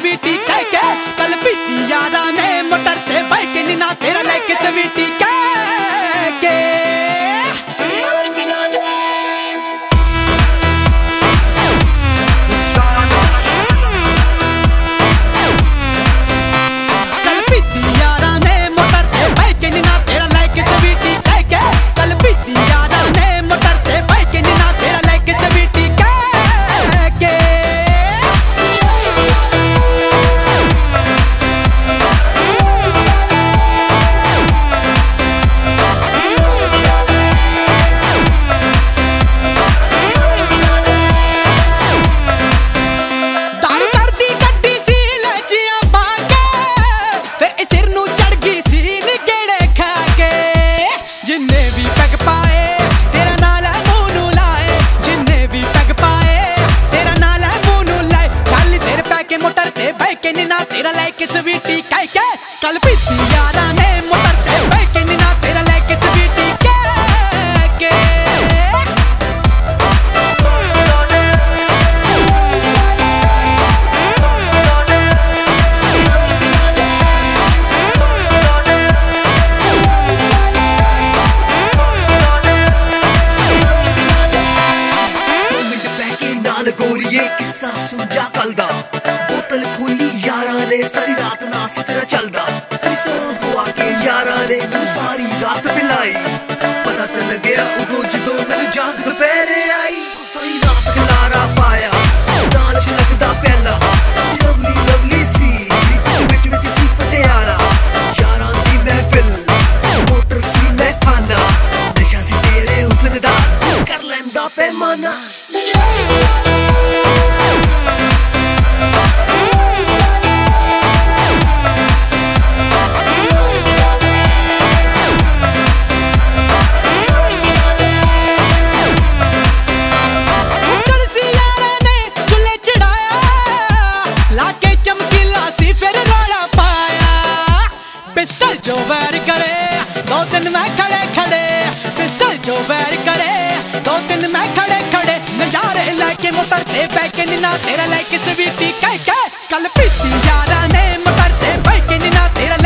स्वीटी कह के कल पीती यारा ने मोटर ते बाइक नीना तेरा लेके स्वीटी कह के कल पीती यारा ने मोटर ते बाइक नीना तेरा लेके स्वीटी कह के कल पीती यारा ने मोटर ते बाइक नीना तेरा लेके स्वीटी कह के तेरा लेके स्वीटी कह के कल पीती यारा ने मोटर ते बाइक नीना तेरा लेके स्वीटी कह के नाल गोरीए किस्सा सुझा कल दा बोतल खोली यारा ने सारी रात नाच तेरा चलदा बुआ के यारा ने सारी रात पिलाई पता तो लगे उदो जो मेरे जाग दोपहरे आई सारी रात खलारा पाया नाल छलकदा पहला लवली लवली सी विच विच सी पटियाला यारा दी महफिल मोटर सी मैं खाना नशा सी तेरे हुस्न दा कर लैंदा पैमाना पिस्टल जो वैर करे दो दिन मैं खड़े खड़े पिस्टल जो वैर करे दो दिन मैं खड़े खड़े नजारे लेके मोटर ते बाइक नीना तेरा लेके स्वीटी कह के कल पीती यारा ने मोटर ते बाइक नीना तेरा